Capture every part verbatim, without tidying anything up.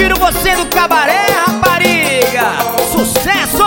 tiro você do cabaré, rapariga. Sucesso!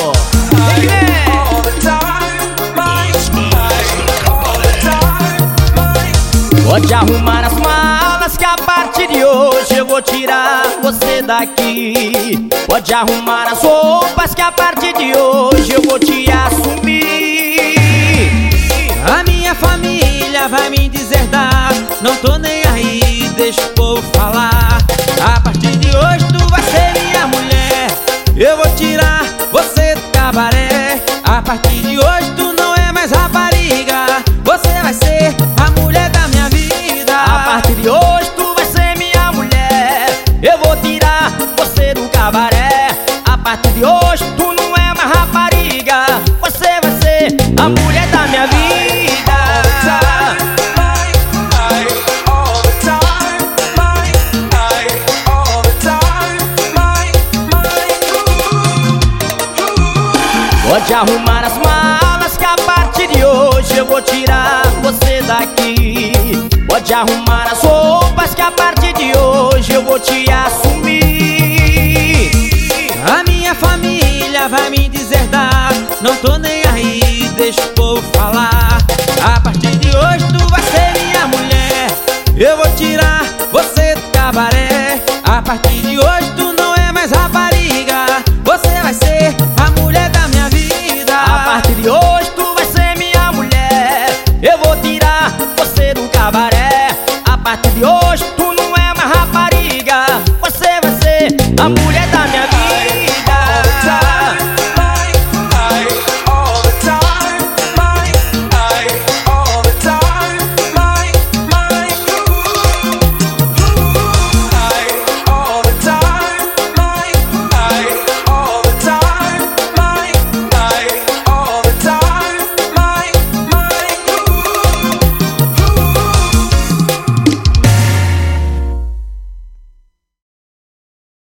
Pode arrumar as malas que a partir de hoje eu vou tirar você daqui. Pode arrumar as roupas que a partir de hoje eu vou te assumir. A minha família vai me deserdar, não tô nem aí, deixa o povo falar. A partir de hoje tu vai ser minha mulher, eu vou tirar você do cabaré. A partir de hoje tu não é mais rapariga, você vai ser a mulher da minha vida. A partir de hoje tu vai ser minha mulher, eu vou tirar você do cabaré. A partir de hoje tu não é mais rapariga, você vai ser a mulher da minha vida. Pode arrumar as malas que a partir de hoje eu vou tirar você daqui. Pode arrumar as roupas que a partir de hoje eu vou te assumir. A minha família vai me deserdar, não tô nem aí, deixa o povo falar. A partir de hoje tu vai ser minha mulher, eu vou tirar você do cabaré. A partir de hoje tu não é mais rapariga, você vai ser a mulher da minha vida. A partir de hoje tu vai ser minha mulher, eu vou tirar você do cabaré.